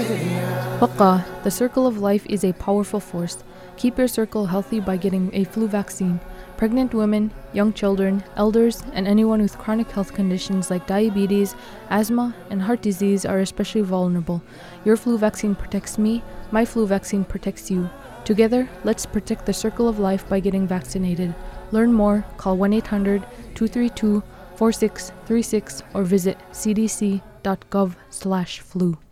Waqa, the circle of life is a powerful force. Keep your circle healthy by getting a flu vaccine. Pregnant women, young children, elders, and anyone with chronic health conditions like diabetes, asthma, and heart disease are especially vulnerable. Your flu vaccine protects me, my flu vaccine protects you. Together, let's protect the circle of life by getting vaccinated. Learn more, call 1-800-232-4636 or visit cdc.gov/flu.